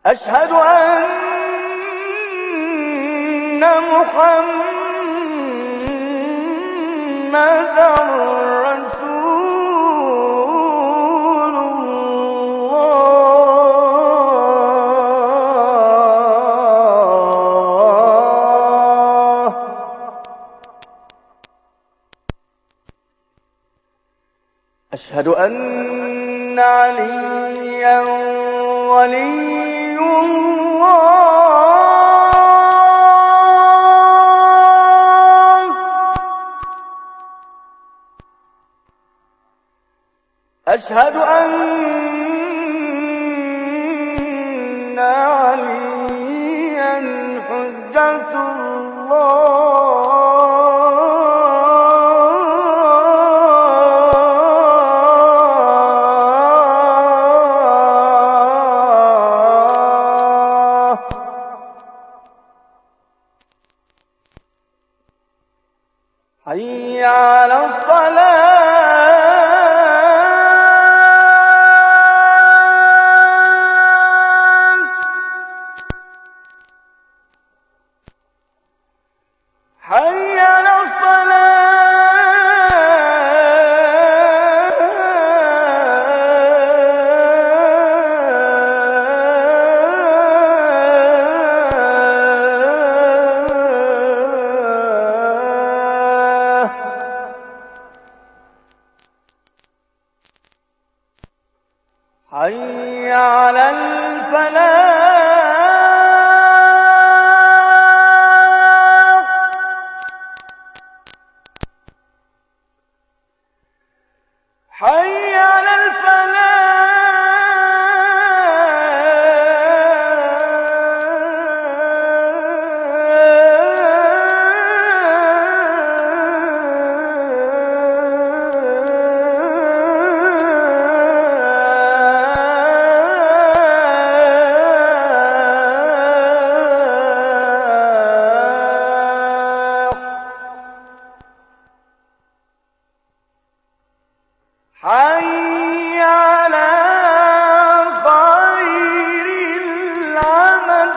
أشهد أن محمدًا رسول الله. أشهد أن عليًّا ولي الله. أشهد أن عليًّا حجة الله. حي على الصلاة. حي على حي على الفلاح. حي على حي على خير العمل.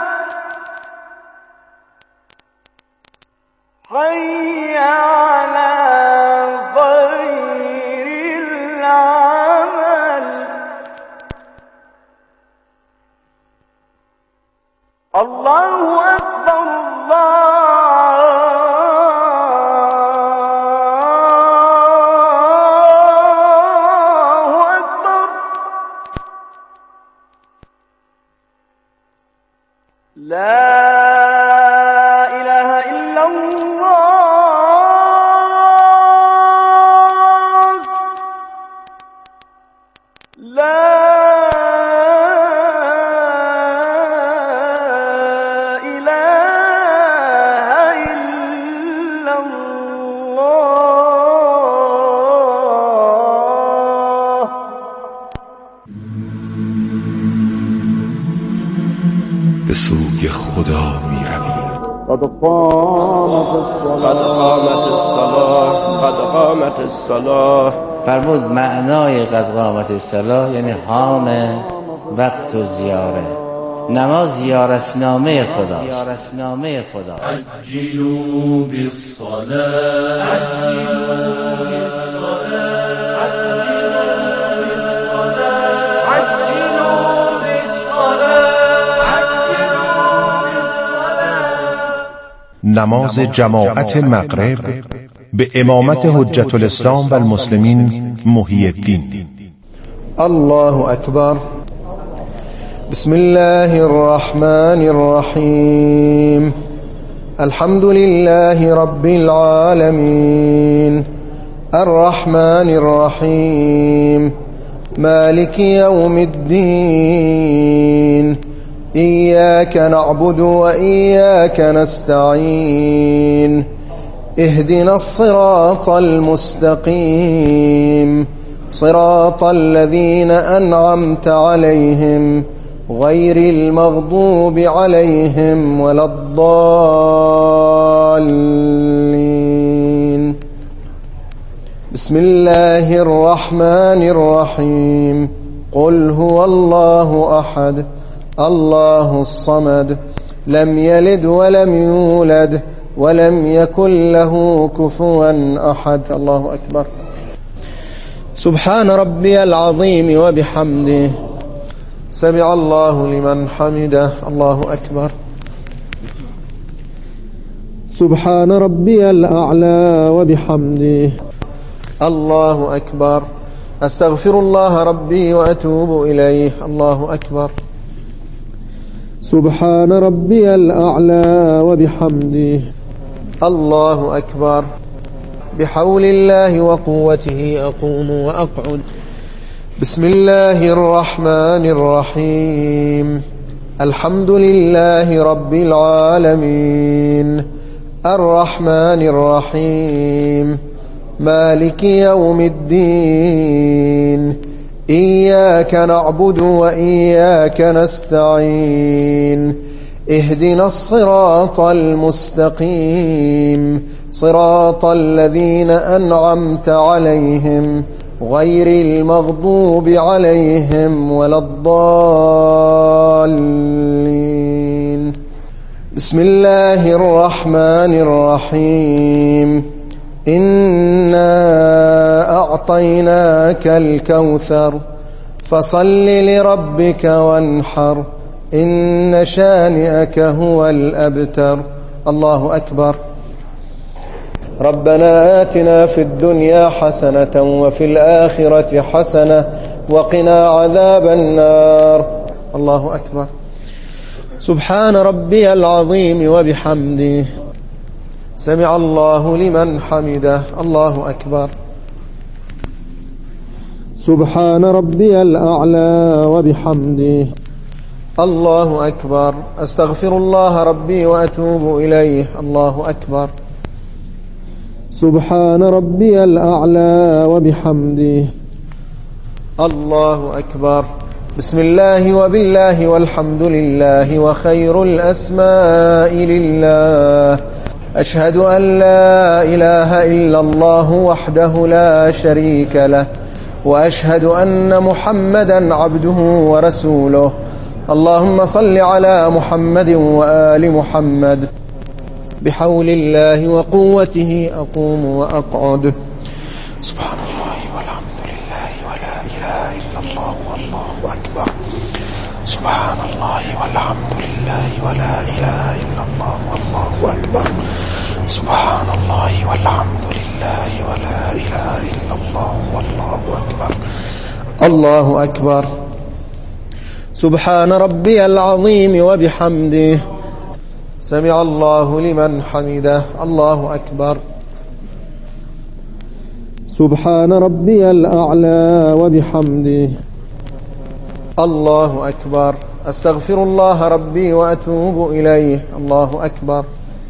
حي على خير العمل. الله أكبر الله أكبر. لا إله إلا الله. لا إله إلا الله. به سوی خدا می رویم. قد قامت الصلاة. فرمود معنای قد قامت الصلاة یعنی حان وقت و زیاره. نماز زیارتنامه خداست. عجلوا نماز جماعت مغرب به امامت حجت الاسلام و المسلمین محی الدین. الله أكبر. بسم الله الرحمن الرحيم. الحمد لله رب العالمين الرحمن الرحيم مالك يوم الدين. إياك نعبد وإياك نستعين. اهدنا الصراط المستقيم صراط الذين أنعمت عليهم غير المغضوب عليهم ولا الضالين. بسم الله الرحمن الرحيم. قل هو الله أحد الله الصمد لم يلد ولم يولد ولم يكن له كفوا أحد. الله أكبر. سبحان ربي العظيم وبحمده سمع الله لمن حمده. الله أكبر. سبحان ربي الأعلى وبحمده. الله أكبر. أستغفر الله ربي وأتوب إليه. الله أكبر. سبحان ربي الأعلى وبحمده. الله أكبر. بحول الله وقوته أقوم وأقعد. بسم الله الرحمن الرحيم. الحمد لله رب العالمين الرحمن الرحيم مالك يوم الدين إياك نعبد وإياك نستعين اهدنا الصراط المستقيم صراط الذين أنعمت عليهم غير المغضوب عليهم ولا الضالين. بسم الله الرحمن الرحيم. إنا أعطيناك الكوثر فصل لربك وانحر إن شانئك هو الأبتر. الله أكبر. ربنا آتنا في الدنيا حسنة وفي الآخرة حسنة وقنا عذاب النار. الله أكبر. سبحان ربي العظيم وبحمده سمع الله لمن حمده. الله أكبر. سبحان ربي الأعلى وبحمده. الله أكبر. أستغفر الله ربي وأتوب إليه. الله أكبر. سبحان ربي الأعلى وبحمده. الله أكبر. بسم الله وبالله والحمد لله وخير الأسماء لله. أشهد أن لا إله إلا الله وحده لا شريك له وأشهد أن محمدا عبده ورسوله. اللهم صل على محمد وآل محمد. بحول الله وقوته أقوم وأقعد. سبحان الله والحمد لله ولا إله إلا الله والله أكبر. سبحان الله والحمد لله ولا إله إلا الله والله أكبر. سبحان الله والحمد لله ولا إله إلا الله والله أكبر. الله أكبر. سبحان ربي العظيم وبحمده سمع الله لمن حمده. الله أكبر. سبحان ربي الأعلى وبحمده. الله أكبر. أستغفر الله ربي وأتوب إليه. الله أكبر.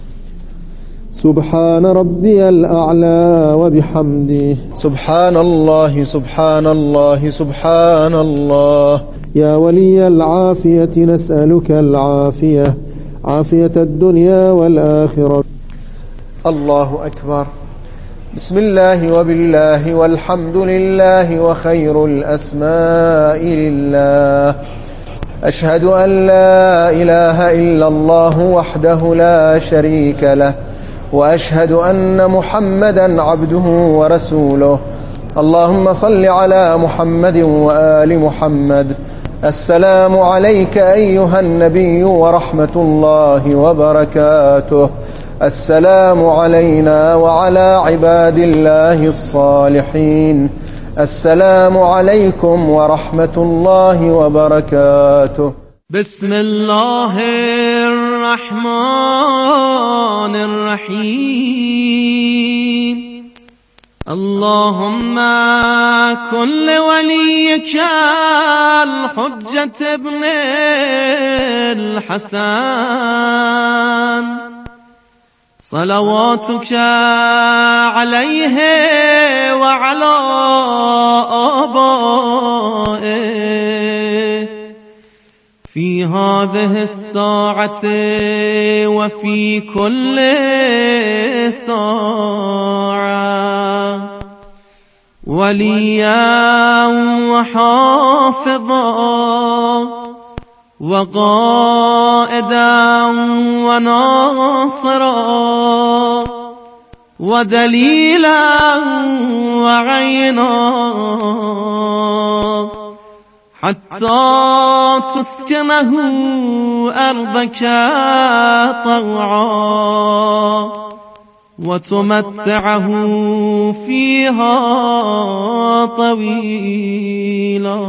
سبحان ربي الأعلى وبحمده. سبحان الله سبحان الله سبحان الله. يا ولي العافية نسألك العافية عافية الدنيا والآخرة. الله أكبر. بسم الله وبالله والحمد لله وخير الأسماء لله. أشهد أن لا إله إلا الله وحده لا شريك له وأشهد أن محمدا عبده ورسوله. اللهم صل على محمد وآل محمد. السلام عليك أيها النبي ورحمة الله وبركاته. السلام علينا وعلى عباد الله الصالحين. السلام عليكم ورحمة الله وبركاته. بسم الله الرحمن الرحيم. اللهم كن لوليك الحجة ابن الحسن صلواتك عليه وعلى آبائه في هذه الساعة وفي كل ساعة وليا وحافظا وقائدا وناصرا ودليلا وعينا حتى تسكنه أرضك طوعا وتمتعه فيها طويلا.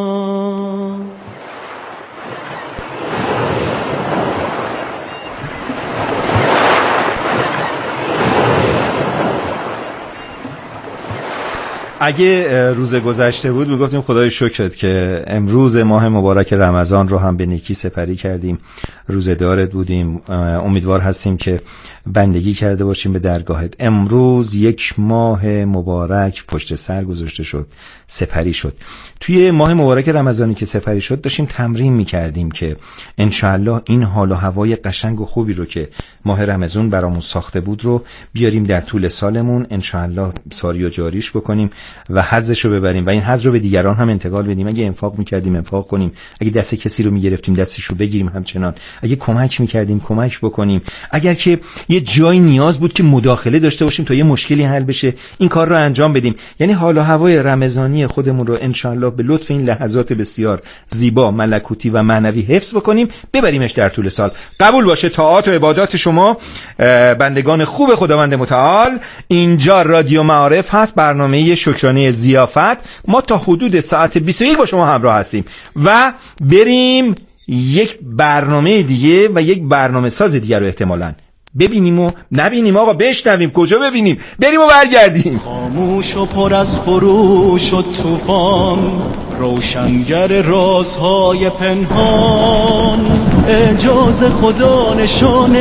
اگه روز گذشته بود میگفتیم خدای شکرت که امروز ماه مبارک رمضان رو هم به نیکی سپری کردیم، روزه‌دارت بودیم، امیدوار هستیم که بندگی کرده باشیم به درگاهت. امروز یک ماه مبارک پشت سر گذاشته شد، سپری شد. توی ماه مبارک رمضانی که سپری شد داشتیم تمرین میکردیم که انشاءالله این حال و هوای قشنگ و خوبی رو که ماه رمضان برامون ساخته بود رو بیاریم در طول سالمون، انشاءالله ساری و جاریش بکنیم و حظش رو ببریم و این حظ رو به دیگران هم انتقال بدیم. اگه انفاق میکردیم انفاق کنیم، اگه دست کسی رو میگرفتیم دستش رو بگیریم، همچنان اگه کمک میکردیم کمک بکنیم، اگر که یه جای نیاز بود که مداخله داشته باشیم تا یه مشکلی حل بشه این کار رو انجام بدیم. یعنی حال و هوای رمضانی خودمون رو انشاءالله به لطف این لحظات بسیار زیبا ملکوتی و معنوی حفظ بکنیم، ببریمش در طول سال. قبول باشه طاعات و عبادات شما بندگان خوب خداوند متعال. اینجا رادیو معارف هست، برنامه شکرانه ضیافت. ما تا حدود ساعت 21 با شما همراه هستیم و بریم یک برنامه دیگه و یک برنامه ساز دیگه رو احتمالاً ببینیم و نبینیم. آقا بشنویم، کجا ببینیم؟ بریم و برگردیم. خاموش و پر از خروش و طوفان، روشنگر رازهای پنهان، اعجاز خدا نشان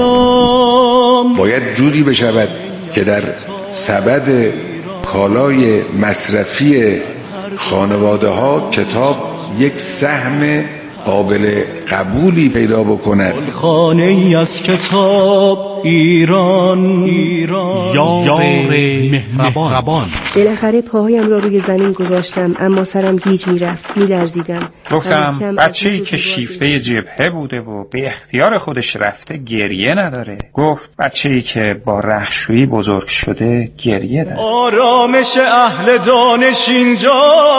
اسلام. باید جوری بشود که در سبد کالای مصرفی خانواده ها کتاب یک سهم قابل قبولی پیدا بکند. خانه ای از کتاب ایران یار مهربان. بالاخره پاهایم را روی زمین گذاشتم، اما سرم گیج میرفت، میلرزیدم. گفتم بچه‌ای که شیفته جبهه بوده و به اختیار خودش رفته گریه نداره. گفت بچه‌ای که با رهشویی بزرگ شده گریه داره. آرامش اهل دانش اینجاست،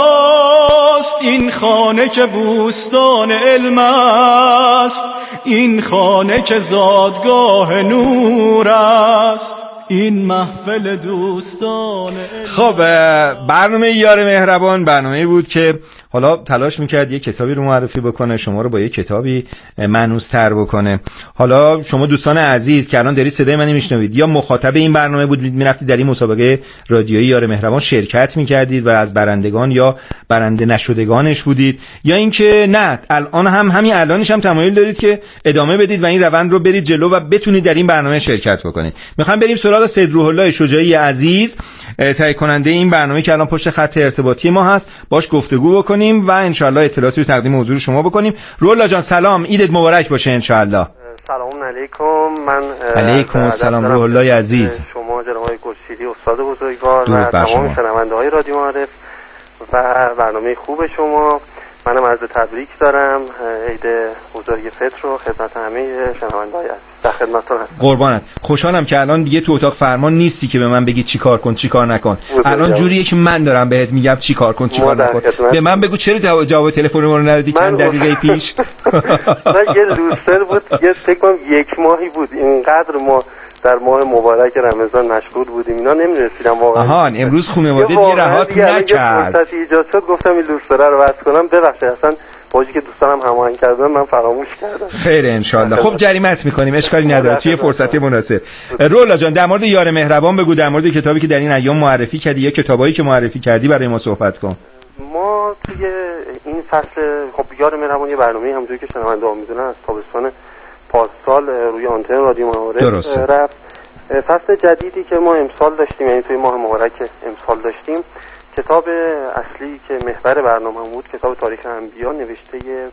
این خانه که بوستان علم است، این خانه که زادگاه نور است، این محفل دوستان. خب برنامه یار مهربان برنامه بود که حالا تلاش میکرد یه کتابی رو معرفی بکنه، شما رو با یه کتابی مانوستر بکنه. حالا شما دوستان عزیز که الان دارید صدای منو میشنوید، یا مخاطب این برنامه بود، میرفتید در این مسابقه رادیویی یار مهربان شرکت میکردید و از برندگان یا برنده نشدگانش بودید، یا اینکه نه الان هم همین الانش هم تمایل دارید که ادامه بدید و این روند رو برید جلو و بتونید در این برنامه شرکت بکنید. میخوام بریم سراغ سید روح الله شجاعی عزیز، تهیه کننده این برنامه که الان پشت خط ارتباطی ما هست، باش گفتگو بکنیم و انشالله اطلاعاتی رو تقدیم حضور شما بکنیم. روح الله جان سلام، عیدت مبارک باشه انشالله. سلام علیکم. من علیکم السلام روح الله عزیز. شما جناب آقای گلشیری استاد بزرگوار و تمام شنونده‌های رادیو معارف و برنامه خوب شما، منم عرض تبریک دارم عید بزرگ فطر رو خدمت همه شنونده‌های عزیز. در خدمتتون هستم. قربانت. خوشحالم که الان دیگه تو اتاق فرمان نیستی که به من بگی چی کار کن چی کار نکن. الان جوریه که من دارم بهت میگم چی کار کن چی کار نکن. به من بگو چرا جواب تلفن ما رو ندادی چند دقیقه پیش؟ یه لوستر بود، یه فکر کنم یک ماهی بود اینقدر ما در ماه مبارک رمضان مشغول بودیم اینا نمی‌رسیدم واقعا. آهان امروز خانواده دیگه رهات نکرد. فرصتی ایجاد شد گفتم این لوستر رو وصل کنم. ببخشید اصلا باجی که دوستانم هماهنگ کردن من فراموش کردم. خیر انشالله. خب جریمت می‌کنیم اشکالی نداره توی فرصت مناسب. رولا جان در مورد یار مهربان بگو، در مورد کتابی که در این ایام معرفی کردی یا کتابایی که معرفی کردی برای ما صحبت کن. ما توی این فصل خب یار مهربان یه برنامه‌ای همونجوری که شنونده‌ها می‌دونن از تابستان پارسال روی آنتن رادیو معارف رفت. فصل جدیدی که ما امسال داشتیم، یعنی توی ماه مبارک امسال داشتیم، کتاب اصلی که محور برنامه بود کتاب تاریخ انبیا نوشته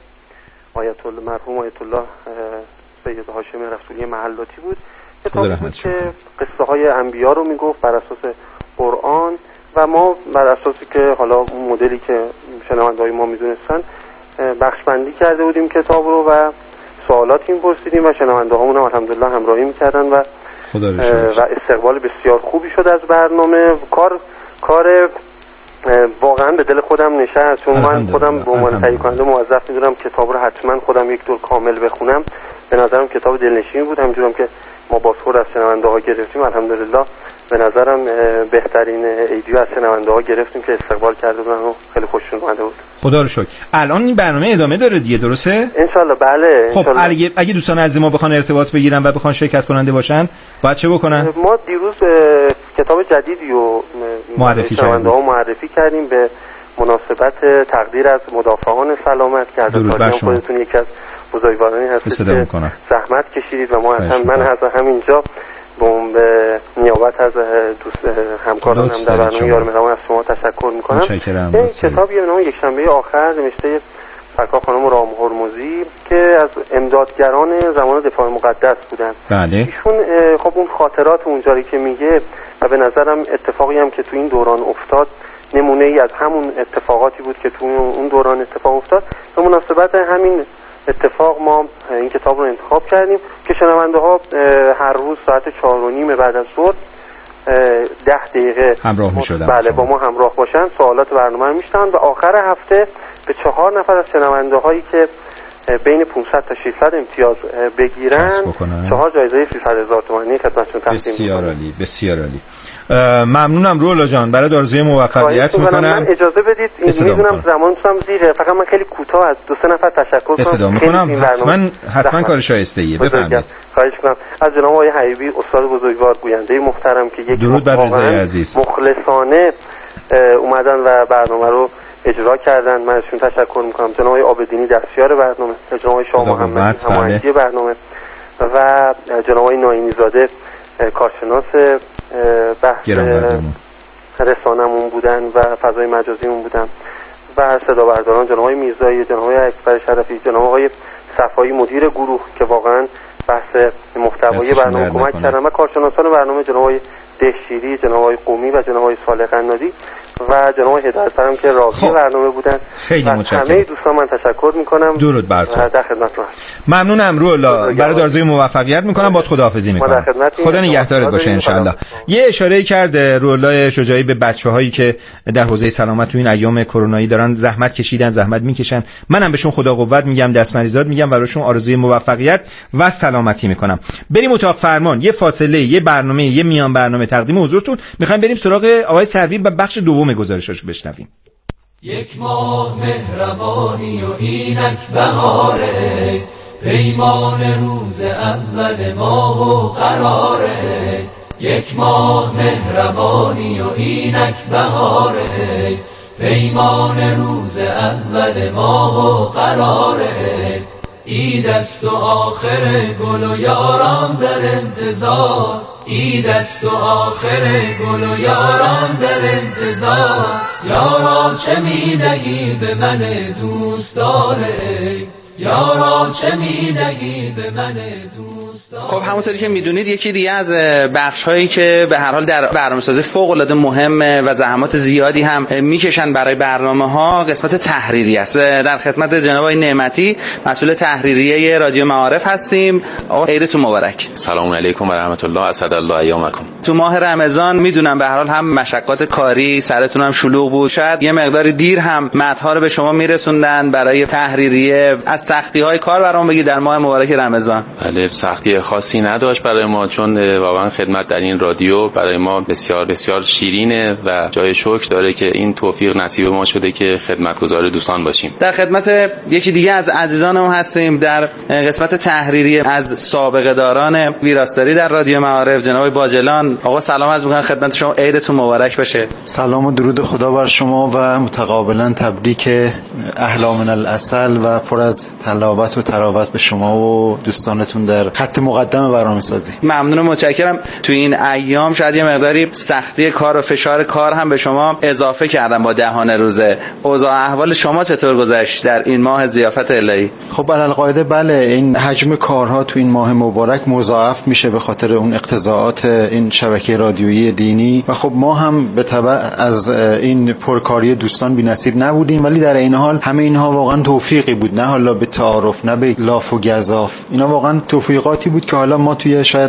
آیت الله مرحوم آیت الله سید هاشم رسولی محلاتی بود. کتابی بود که قصه های انبیا رو میگفت بر اساس قرآن و ما بر اساسی که حالا اون مدلی که شنونده‌های ما میدونستن بخشبندی کرده بودیم کتاب رو و سوالاتی می‌پرسیدیم و شنونده‌هامون هم الحمدلله همراهی می‌کردن و استقبال بسیار خوبی شد از برنامه. کار واقعا به دل خودم نشست، چون من خودم به عنوان تهیه کننده موظف می‌دونم کتاب رو حتما خودم یک دور کامل بخونم. به نظرم کتاب دلنشینی بود، همونجوری که ما بازخورد از شنونده‌ها گرفتیم الحمدلله به نظرم بهترین ایدیو از شنونده‌ها گرفتیم که استقبال کرده بودن و خیلی خوششون اومده بود. خدا رو شکر. الان این برنامه ادامه داره دیگه، درسته؟ ان شاء الله. بله. خب اگه دوستان از ما بخوان ارتباط بگیرن و بخوان شرکت کننده باشن باید چه بکنن؟ ما دیروز کتاب جدیدی رو معرفی کردیم به مناسبت تقدیر از مدافعان سلامت که حضرت خودتون یکی از بزرگوارانی هستید که زحمت کشیدید و ما من از همینجا به نیابت از دوست همکارانم در برنامه یار مهربان از شما تشکر میکنم. این کتابی به نام یک شنبه آخر نوشته فرکا خانم رام هرمزی که از امدادگران زمان دفاع مقدس بودن. بله. ایشون خب اون خاطرات اونجایی که میگه و به نظرم اتفاقی هم که تو این دوران افتاد نمونه ای از همون اتفاقاتی بود که تو اون دوران اتفاق افتاد. به مناسبت همین اتفاق ما این کتاب رو انتخاب کردیم که شنونده ها هر روز ساعت 4:30 بعد از ظهر 10 دقیقه همراه می‌شدن. بله با ما همراه باشن، سوالات برنامه رو میشنون و آخر هفته به 4 نفر از شنونده هایی که بین 500 تا 600 امتیاز بگیرن 4 جایزه 300,000 تومانی خدمتتون تقدیم بسیار عالی، بسیار عالی. ممنونم رولا جان، برای آرزوی موفقیت میکنم. من اجازه بدید میدونم زمانتونم زیره، فقط من خیلی کوتاه از 2-3 نفر تشکر کنم. استفاده میکنم. حتما کار شایسته‌ایه. بفرمایید. خواهش میکنم از جناب آقای حبیبی استاد بزرگوار گوینده محترم که یک درود بر رضای عزیز مخلصانه اومدن و برنامه رو اجرا کردن. من ازشون تشکر میکنم. جناب آقای آبدینی دستیار برنامه، جناب آقای شاه محمد هماهنگی برنامه و جناب آقای ناینی زاده کارشناس بحث رسانمون بودن و فضای مجازیمون بودن و صدا برداران جناب آقای میرزایی، جناب آقای اکبر شرفی، جناب آقای صفایی مدیر گروه که واقعا بحث محتوای برنامه کمک کردن و کارشناسان برنامه جناب آقای دهشیری، جناب آقای قومی و جناب آقای صالح قنادی و جناب آقای هدایت‌فرم که راوی برنامه بودن. خیلی متشکرم. همه دوستان من تشکر میکنم. درود بر تو. در خدمتتون هستم. ممنونم رولا، برای آرزوی موفقیت میکنم. باهات خداحافظی میکنم. خدا نگهدارت باشه ان شاء الله. یه اشاره کرده رولا شجاعی به بچه‌هایی که در حوزه سلامت تو این ایام کرونایی دارن زحمت کشیدن، زحمت میکشن. منم بهشون خدا قوت میگم، دست مریضات میگم، براشون آرزوی موفقیت و سلامتی میکنم. بریم اتاق فرمان، یه فاصله، یه برنامه، یه میان برنامه تقدیم حضورتون. میخوایم بریم سراغ آقای سروی و بخش دوم گزارشاشو بشنویم. یک ماه مهربانی و اینک بهاره، پیمان روز اول ماه و قراره. یک ماه مهربانی و اینک بهاره، پیمان روز اول ماه و قراره. عید است و آخر گل و یاران در انتظار، عید است و آخر گل و یاران در انتظار. یارا چه میدهی به من دوست داره، یارا چه میدهی به من دوست داره. خب همونطوری که میدونید یکی دیگه از بخش‌هایی که به هر حال در برنامه‌سازی فوق‌العاده مهمه و زحمات زیادی هم میکشن برای برنامه‌ها قسمت تحریری است. در خدمت جناب آقای نعمتی مسئول تحریریه رادیو معارف هستیم. آقا عیدتون مبارک. سلام علیکم و رحمت الله، اسعد الله ایامکم. تو ماه رمضان میدونم به هر حال هم مشقات کاری، سرتون هم شلوغ بود، شاید یه مقداری دیر هم متن‌ها رو به شما میرسوندن برای تحریریه. از سختی‌های کار برام بگید در ماه مبارک رمضان. بله، سختی خاصی نداشت برای ما، چون واقعا خدمت در این رادیو برای ما بسیار بسیار شیرینه و جای شکر داره که این توفیق نصیب ما شده که خدمتگزار دوستان باشیم. در خدمت یکی دیگه از عزیزانم هستیم در قسمت تحریری از سابقه داران ویراستاری در رادیو معارف، جناب باجلان. آقا سلام عرض می‌کنم خدمت شما، عیدتون مبارک باشه. سلام و درود خدا بر شما و متقابلا تبریک احلا من العسل و پر از تلاوت و تراوت به شما و دوستانتون در خط مقدم برنامه‌سازی. ممنون و متشکرم. تو این ایام شاید یه مقداری سختی کار و فشار کار هم به شما اضافه کردن با دهان روزه. اوضاع احوال شما چطور گذشت در این ماه ضیافت الهی؟ خب علالقاعده بله، این حجم کارها تو این ماه مبارک مضاعف میشه به خاطر اون اقتضاعات این شبکه رادیویی دینی و خب ما هم به تبع از این پرکاری دوستان بی‌نصیب نبودیم، ولی در این حال همه اینها واقعا توفیقی بود، نه حالا به تعارف نه به لاف و گزاف، اینا واقعا توفیقاتی بود که حالا ما توی شاید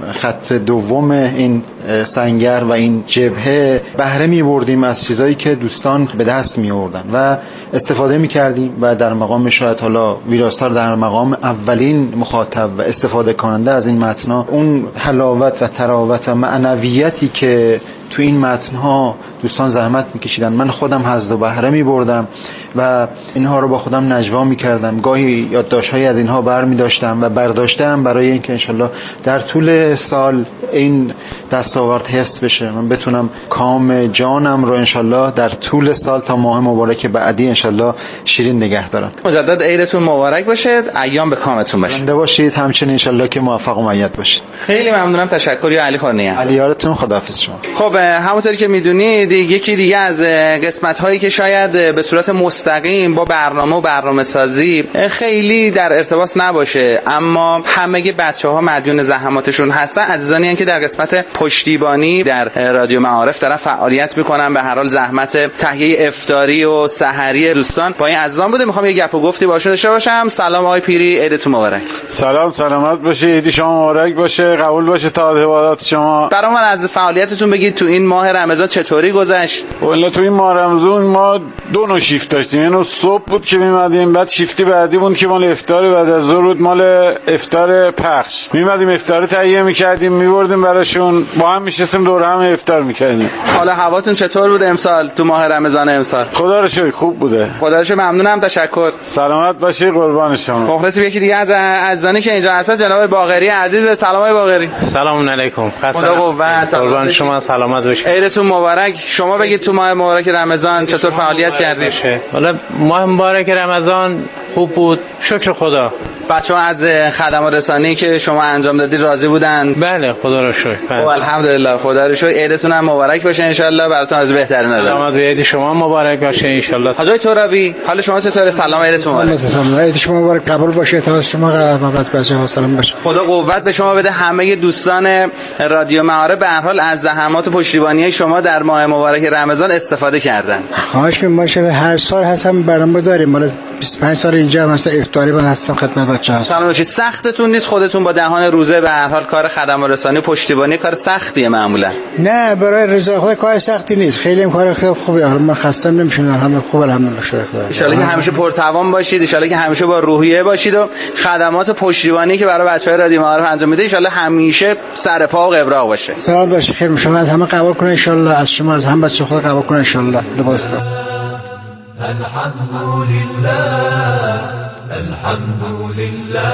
خط دوم این سنگر و این جبهه بهره می‌بردیم از چیزایی که دوستان به دست می‌آوردن و استفاده می‌کردیم و در مقام شاید حالا ویراستار در مقام اولین مخاطب و استفاده کننده از این متن‌ها اون حلاوت و تراوت و معنویتی که تو این متن‌ها دوستان زحمت می‌کشیدن، من خودم حظ و بهره می‌بردم و اینها رو با خودم نجوا می‌کردم، گاهی یادداشت‌هایی از اینها برمی‌داشتم و برداشتم برای اینکه انشالله در طول سال این دستاورد حفظ بشه، من بتونم کام جانم رو انشالله در طول سال تا ماه مبارک بعدی انشالله شیرین نگه دارم. مجدد عیدتون مبارک باشه، ایام به کامتون باشه. زنده باشید، همچنین انشالله که موفق و مؤید باشید. خیلی ممنونم، تشکر یا علی خانیه. علیارتون، خداحافظ شما. خب همونطوری که میدونید یکی دیگه از قسمت‌هایی که شاید به صورت مستقیم با برنامه و برنامه‌سازی خیلی در ارتباط نباشه اما همه بچه‌ها مدیون زحماتشون هستن، عزیزانی هستن که در قسمت پشتیبانی در رادیو معارف دارن فعالیت میکنن، به هر حال زحمت تهیه افطاری و سحری دوستان با این عزیزان بوده. میخوام یه گپ و گفتی باشون داشته باشم. سلام آقای پیری، عیدتون مبارک. سلام، سلامت باشی، عید شما مبارک باشه، قبول باشه تا عبادات شما. برام از فعالیتتون بگید تو این ماه رمضان چطوری گذشت؟ والا تو این ماه رمضان ما دو نوع شیفت داشتیم، اینو صبح بود که میمدیم، بعد شیفتی بعدی بود که مال افطار بعد از ظهر بود، مال افطار پخش. میمدیم افطار تهیه میکردیم میبردیم براشون، با هم میشستیم دور هم افطار میکردیم. حالا هواتون چطور بود امسال تو ماه رمضان امسال؟ خدا رو شکر خوب بوده. خدا رو شکر، ممنونم، تشکر. سلامت باشی، قربان شما. مخلصی یکی دیگه از عزیزانی که اینجا هستن جناب باقری عزیز. سلام آقای باقری. سلام علیکم. خدا قوت. قربان شما، سلامت باشید. عیدتون مبارک. شما بگید تو ماه مبارک رمضان چطور فعالیت کردید؟ والا ماه مبارک رمضان خوب بود، شکر خدا. بچه‌ها از خدمات رسانی که شما انجام دادید راضی بودن؟ بله خدا رو شکر. خب الحمدلله، خدا رو شکر. عیدتون هم مبارک باشه ان شاء الله، براتون از بهترین دارم. سلامت، عید شما مبارک باشه ان شاء الله. حاجی ترابی، حال شما چطوره؟ سلام، عیدتون مبارک. عید شما مبارک، قبول باشه، تا شما قبولت باشه، سلام باشه. خدا قوت به شما بده. همه دوستان رادیو معارف به هر حال از زحمات و پشتیبانی شما در ماه مبارک رمضان استفاده کردن. خواهش می‌کنم، ما هر سال هستم برنامه داریم، مال 25 سال اینجا مثلا افطاری من هستم خدمت بچه‌ها. سلام باشید. سختتون نیست خودتون با دهان روزه به هر حال کار خدمات رسانی و پشتیبانی کار سختیه معمولا؟ نه، برای رضا خدا کار سختی نیست، خیلی کار خیلی خوبه. حالا من خستم نمیشم، الحمدلله خوب، الحمدلله شکر خدا. ان شاءالله که همیشه پرتوان باشید، ان شاءالله که همیشه با روحیه باشید و خدمات پشتیبانی که برای بچه‌های رادیو معارف انجام میدید ان شاءالله همیشه سر پا و قبراق باشه. سلام باشه، خیر شما از همه قبول کنه ان شاء الله، از شما از هم بچه‌ها خدا قبول کنه ان شاء الله. لباس الحمد لله، الحمد لله،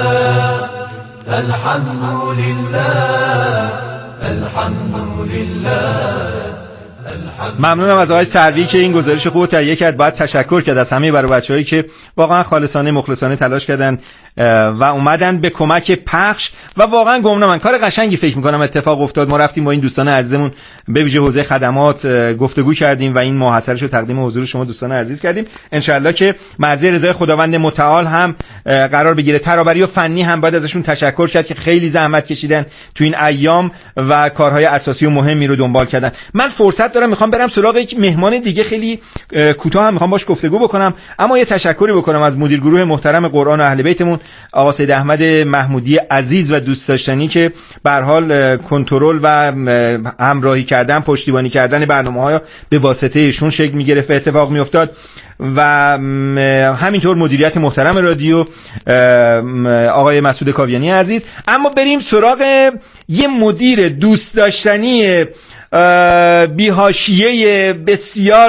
الحمد لله، الحمد لله. ممنونم از آقای سروی که این گزارش خوب تهیه کرد. باید تشکر کرد از همه برای بچه‌هایی که واقعا خالصانه مخلصانه تلاش کردن و اومدن به کمک پخش و واقعا گمنامن کار قشنگی فکر می‌کنم اتفاق افتاد. ما رفتیم با این دوستان عزیزمون به ویژه حوزه خدمات گفتگو کردیم و این محاصره‌شو تقدیم حضور شما دوستان عزیز کردیم. ان شاءالله که مرضی رضای خداوند متعال هم قرار بگیره. ترابری و فنی هم باید ازشون تشکر کرد که خیلی زحمت کشیدن تو این ایام و کارهای اساسی و مهمی رو دنبال کردن. من فرصت دارم میخوام برم سراغ یک مهمان دیگه، خیلی کوتاه هم میخوام باش گفتگو بکنم، اما یه تشکری بکنم از مدیر گروه محترم قرآن و اهل بیتمون آقا سید احمد محمودی عزیز و دوست داشتنی که به هر حال کنترل و همراهی کردن، پشتیبانی کردن برنامه‌ها به واسطه ایشون شکل میگرفت و اتفاق میافتاد و همینطور مدیریت محترم رادیو آقای مسعود کاویانی عزیز. اما بریم سراغ یه مدیر دوست داشتنی بی‌حاشیه بسیار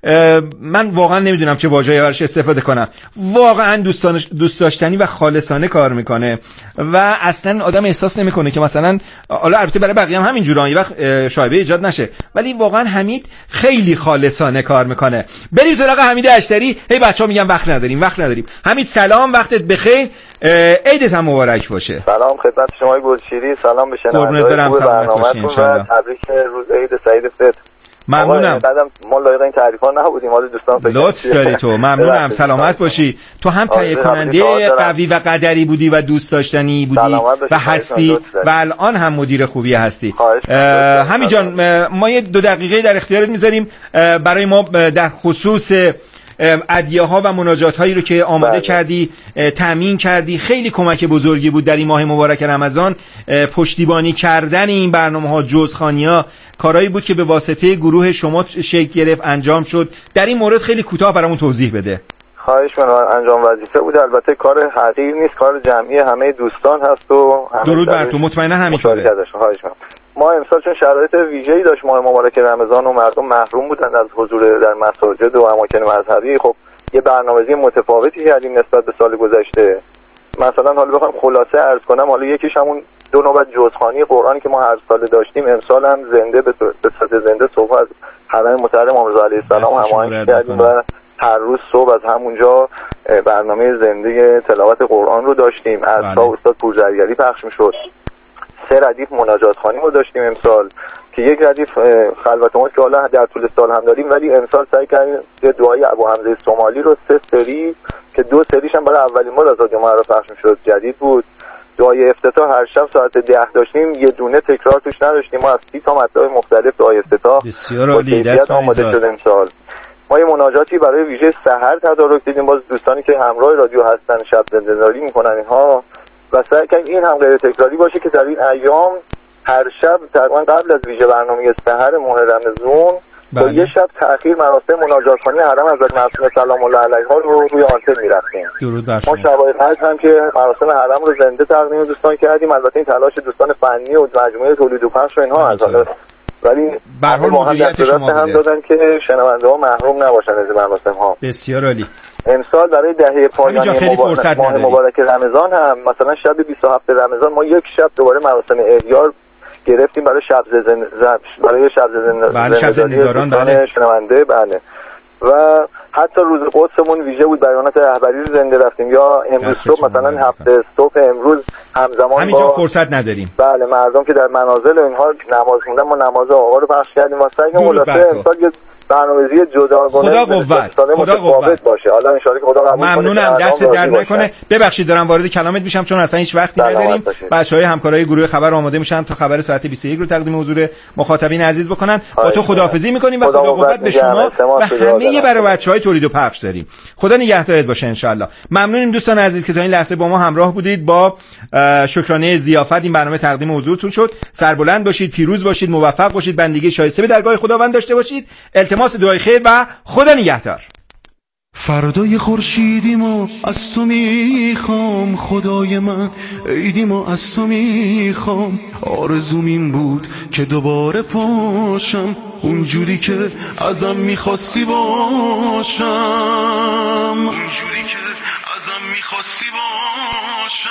من واقعا نمیدونم چه واژه‌ای براش استفاده کنم، واقعا دوست داشتنی و خالصانه کار میکنه و اصلا آدم احساس نمیکنه که مثلا، حالا البته برای بقیه هم همینجوریه، یه وقت شایبه ایجاد نشه، ولی واقعا حمید خیلی خالصانه کار میکنه. بریم سراغ حمید اشتری. هی بچه‌ها میگن وقت نداریم. حمید سلام، وقتت بخیر، عیدت هم مبارک باشه. سلام خدمت شما گلشیری، سلام به شنوندگان خوب برنامه‌تون و تبریک روز عید سعید فطر. ممنونم. بعدم ما لایق این تعریفا نبودیم، حالا دوستان فکر لطف داری تو. ممنونم. سلامت باشی. تو هم تهیه کننده قوی و قدری بودی و دوست داشتنی بودی و هستی و الان هم مدیر خوبی هستی. حمید جان، ما یه 2 دقیقه در اختیارت میذاریم برای ما در خصوص ادعیه ها و مناجات هایی رو که آماده کردی، تامین کردی. خیلی کمک بزرگی بود در این ماه مبارک رمضان. پشتیبانی کردن این برنامه ها، جزخوانی ها، کارهایی بود که به واسطه گروه شما شکل گرفت، انجام شد. در این مورد خیلی کوتاه برامون توضیح بده. خواهش می‌کنم. انجام وظیفه بود، البته کار حقیر نیست، کار جمعی همه دوستان هست و درود بر تو. مطمئنا همینطوره. خواهش می‌کنم. ما امسال چون شرایط ویژه‌ای داشت ماه مبارک رمضان و مردم محروم بودن از حضور در مساجد و اماکن مذهبی، خب یه برنامه‌ریزی متفاوتی کردیم نسبت به سال گذشته. مثلا حالا بخوام خلاصه عرض کنم، حالا یکیش همون 2 نوبت جزخوانی قرآن که ما هر سال داشتیم، امسال هم زنده به صورت زنده صبح از حرم مطهر امام رضا علیه السلام هماهنگ کردیم و هر روز صبح از همونجا برنامه زنده تلاوت قرآن رو داشتیم. از استاد پورزرگری پخش می‌شد. 3 ردیف مناجات خوانی رو داشتیم امسال که یک ردیف خلوت موت که حالا در طول سال هم داریم، ولی امسال سعی کردیم یه دعای ابو حمزه سومالی رو 3 سری که 2 سریش هم برای اولین بار از رادیو مهرا پخش می‌شد جدید بود. دعای افتتاح هر شب ساعت 10 داشتیم، یه دونه تکرار توش نداشتیم. ما از 30 تا مطلب مختلف دعای افتتاح بسیار عالی دست آماده شد امسال. ما یه مناجاتی برای ویژه سحر تدارک دیدیم، باز دوستانی که همراه رادیو هستن شب زنده‌داری می‌کنن اینها، و سعی کردیم این هم غیر تکراری باشه که در این ایام هر شب تقریبا قبل از ویژه برنامه سحر ماه رمضان با یه شب تأخیر مراسم مناجات خوانی حرم حضرت معصومه سلام الله علیها رو روی آنتن می‌رفتیم. درود بر شما. ما شبای قدر هم که مراسم حرم رو زنده تقدیم دوستان کردیم. البته این تلاش دوستان فنی و مجموعه تولید و پخش و اینها از حالا، ولی به هر حال مدیریت شما هم دادن که شنونده ها محروم نباشن از مراسم ها. بسیار عالی. امسال برای دهه پایانی ماه مبارک رمضان هم مثلا شب 27 رمضان ما یک شب دوباره مراسم احیار گرفتیم برای شب زنده‌داران شنونده. بله. و حتی روز قدسمون ویژه بود، بیانات رهبری رو زنده رفتیم. یا امروز صبح مثلا هفته صبح امروز همزمان همینجا فرصت نداریم. بله، مردم که در منازل اینها نماز خوندن، ما نماز آقا رو پخش کردیم و سعی کردیم امسال یه برنامه‌ریزی جداگانه خدا قوت باشه. حالا ان شاءالله که خدا قبول کنه. ممنونم، دست در نکنه. ببخشید دارم وارد کلامت میشم چون اصلا هیچ وقتی نداریم. بچهای همکارای گروه خبر آماده میشن تا خبر ساعت 21 رو تقدیم حضور مخاطبین عزیز بکنن. با تو خداحافظی میکنیم و خدا قوت به شما و همه برای بچهای تولید و پخش داریم. خدا نگهدارت باشه ان شاء الله. ممنونیم دوستان عزیز که تا این لحظه با ما همراه بودید. با شکرانه ضیافت این برنامه تقدیم حضورتون شد. سربلند باشید، پیروز باشید، موفق باشید، بندگی شایسته به درگاه خداوند داشته باشید. التماس دعای خیر و خدا نگهدار. فردای خورشیدیم و از تو میخوام خدای من، عیدیم و از تو میخوام. آرزوم این بود که دوباره پاشم اونجوری که ازم میخواستی باشم، اونجوری که ازم میخواستی باشم.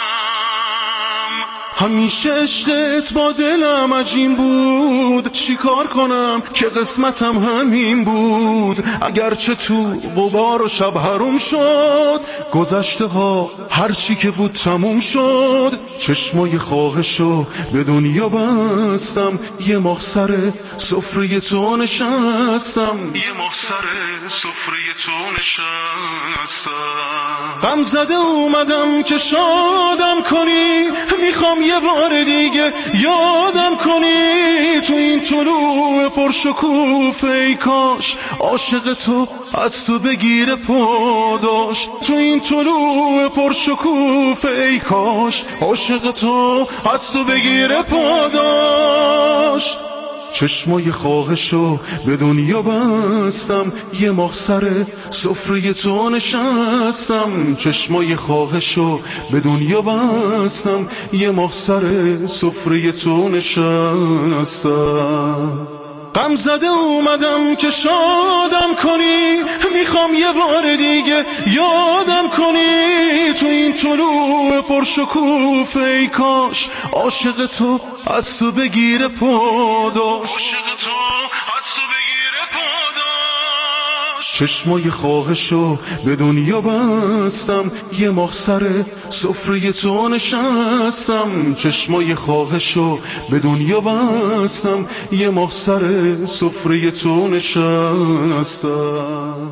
همیشه عشقت با دلم عجین بود، چی کار کنم که قسمتم همین بود. اگرچه تو غبار و شب حروم شد، گذشته ها هرچی که بود تموم شد. چشمای خواهشو به دنیا بستم، یه ماه سر سفره تو نشستم، یه ماه سر سفره تو نشستم. غم زده اومدم که شادم کنی، میخوام یه بار دیگه یادم کنی. تو این طلوع پرشکوفه ای کاش عاشق تو از تو بگیره پاداش. تو این طلوع پرشکوفه ای کاش عاشق تو از تو بگیره پاداش. چشمای خواهشو به دنیا بستم، یه ماه سر سفره تو نشستم. چشمای خواهشو به دنیا بستم، یه ماه سر سفره تو نشستم. غم زده اومدم که شادم کنی، میخوام یه بار دیگه یادم کنی. تو این طلوع پرشکوفه ای کاش عاشق تو از تو بگیره پاداش، عاشق تو از تو بگیره پاداش. چشمای خواهشو به دنیا بستم، یه ماه سر سفره تو نشستم. چشمای خواهشو به دنیا بستم، یه ماه سر سفره تو نشستم.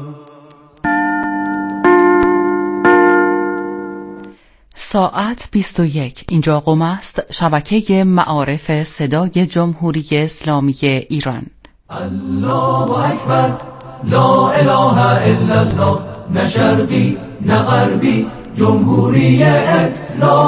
ساعت 21. اینجا قم است، شبکه معارف صدای جمهوری اسلامی ایران. الله اکبر، لا اله الا الله، نه شرقی نه غربی، جمهوری اسلام.